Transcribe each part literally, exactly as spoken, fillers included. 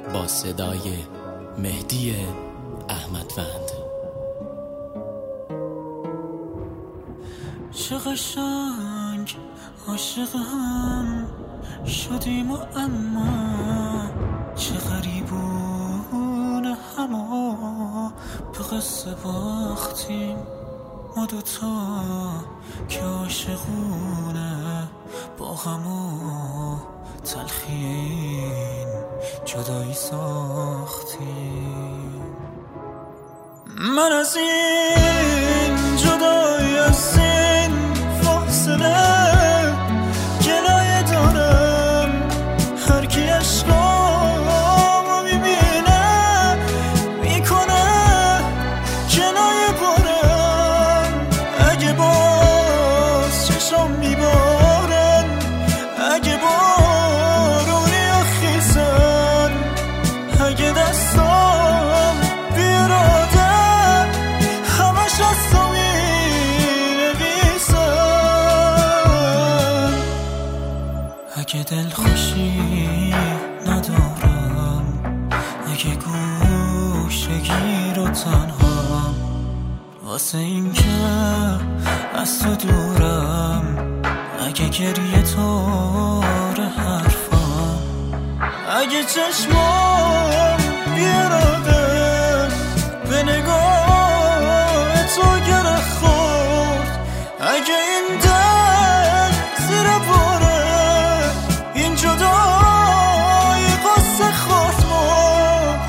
با صدای مهدی احمدوند. چه قشنگ عاشقم شدیم و اما چه غریبونه همه به قصه باختیم ما دوتا که عاشقونه با همو تلخی این جدایی ساختیم. من از این جدایی از این فاصله جلوی دارم، هر کی عشقامو میبینه میکنه جلوی بارم. اگه باز چشم میبارن، اگه بارونی و خیزن، اگه دستام بیراده همش از تو مینویسن. اگه دل خوشی ندارم، اگه گوشگیر و تنهام، واسه این که از تو دورم، اگه گریه تاره حرفام، اگه چشمام بیراده به نگاه تو گره خورد، اگه این دل زیر باره این جدایی قصه خورد مرد.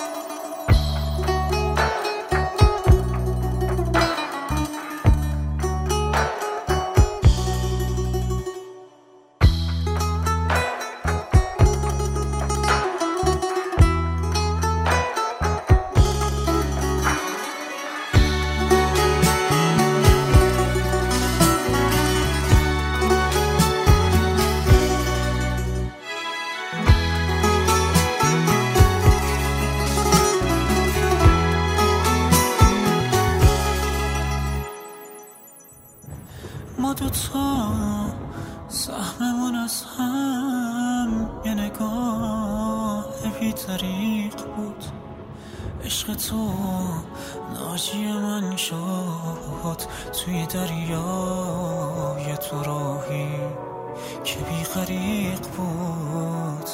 ما دوتا سهممون از هم یه نگاه بی طریق بود. عشق تو ناجی من شد توی دریای تو راهی که بی غریق بود.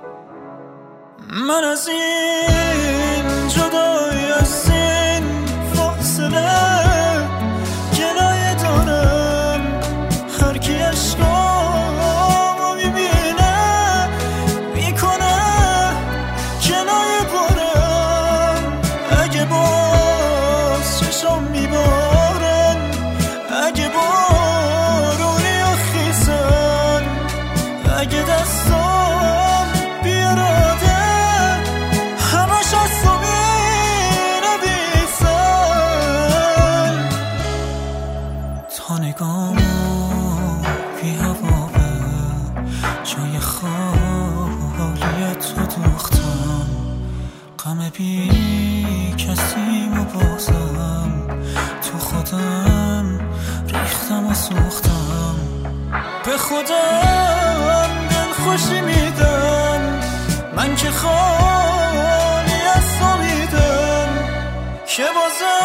من از این جدایی از این فاصله جلوی دارم، هر کی عشقامو میبینه میکنه جلوی بارم. اگه باز چشم میبارن، اگه بارونی و خیزن، اگه دستام بیراده همش از تو مینویسن. تا نگامو بی هوا به جای خالی تو دوختم، غم بی کسیمو بازم تو خودم ریختم و سوختم. به خودم دل خوشی میدم من که خالی از تو میدم که بازم